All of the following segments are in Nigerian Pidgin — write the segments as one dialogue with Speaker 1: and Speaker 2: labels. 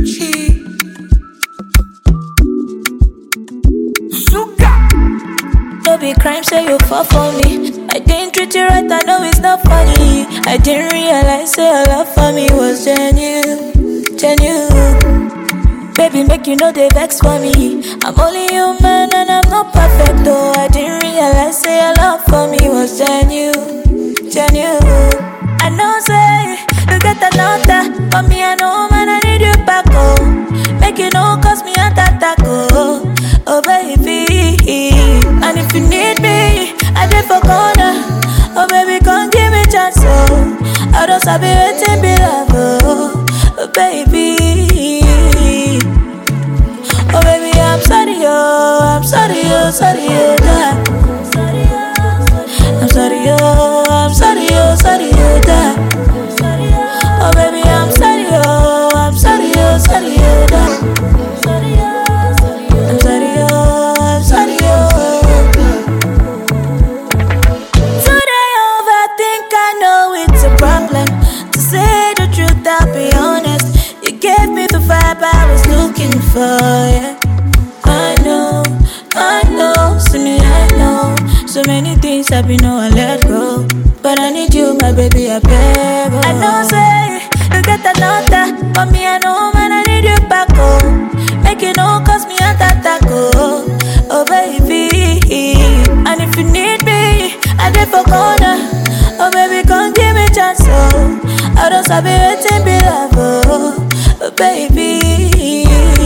Speaker 1: Gucci. Sugar.
Speaker 2: No be crime, say you fall for me. I didn't treat you right, I know it's not funny. I didn't realize say your love for me was genuine, genuine. Baby, make you know they vex for me. I'm only human and I'm not perfect, though. I didn't realize say your love for me was genuine, genuine. I know say you get another, but me I know man I need you back home. Make you know cause me a attack, oh baby. And if you need me, I did for corner. Oh baby, come give me chance, oh. I don't sabi waiting be love, oh baby. Oh baby, I'm sorry, oh, I'm sorry, oh, sorry, oh, that. I'm sorry, oh, I'm sorry, oh, sorry, oh, that. Oh baby, I'm sorry, oh, I'm sorry, oh, sorry, oh, that. I'm sorry, oh, I'm sorry, oh. Today overthink, I know it's a problem. To say the truth, I'll be honest. You gave me the vibe I was looking for, yeah. I know, see me, I know. So many things I be know I let go, but I need you, my baby, I beg, oh. I know, say, you get another, but me, I know, man, I need you back, oh. Make you know, cause me, I attack, oh baby. And if you need me, I did for corner. Oh baby, come give me chance, oh. I don't sabi waiting be love, oh baby.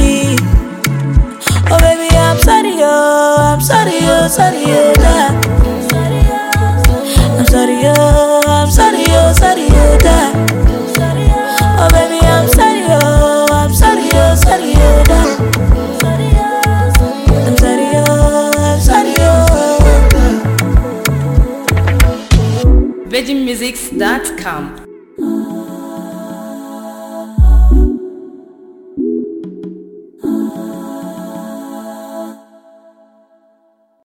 Speaker 2: Oh baby, I'm sorry, oh, I'm sorry, oh, sorry, oh, that. I'm sorry, oh, I'm sorry, oh, sorry, oh, that. Oh baby, I'm sorry, oh, I'm sorry, oh, sorry, oh, that. I'm sorry, oh, I'm sorry, oh.
Speaker 1: VeggieMusics.com